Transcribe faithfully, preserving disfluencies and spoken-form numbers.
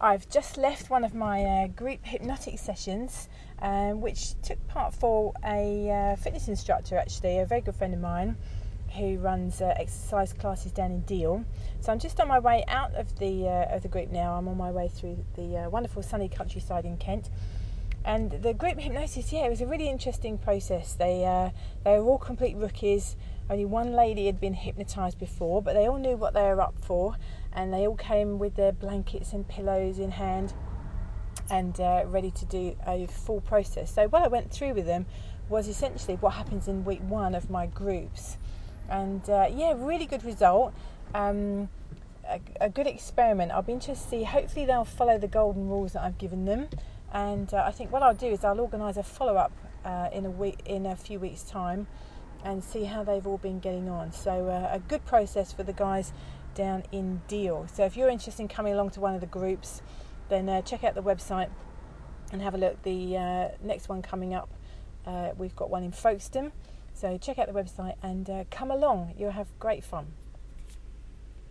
I've just left one of my uh, group hypnotic sessions, um, which took part for a uh, fitness instructor, actually, a very good friend of mine who runs uh, exercise classes down in Deal. So I'm just on my way out of the uh, of the group now. I'm on my way through the uh, wonderful sunny countryside in Kent. And the group hypnosis, yeah, it was a really interesting process. They uh, they were all complete rookies. Only one lady had been hypnotised before, but they all knew what they were up for, and they all came with their blankets and pillows in hand and uh, ready to do a full process. So what I went through with them was essentially what happens in week one of my groups. And uh, yeah, really good result. Um, a, a good experiment. I'll be interested to see. Hopefully they'll follow the golden rules that I've given them. And uh, I think what I'll do is I'll organise a follow-up uh, in a week, in a few weeks' time, and see how they've all been getting on. So uh, a good process for the guys down in Deal. So if you're interested in coming along to one of the groups, then uh, check out the website and have a look. The uh, next one coming up, uh, we've got one in Folkestone. So check out the website and uh, come along. You'll have great fun.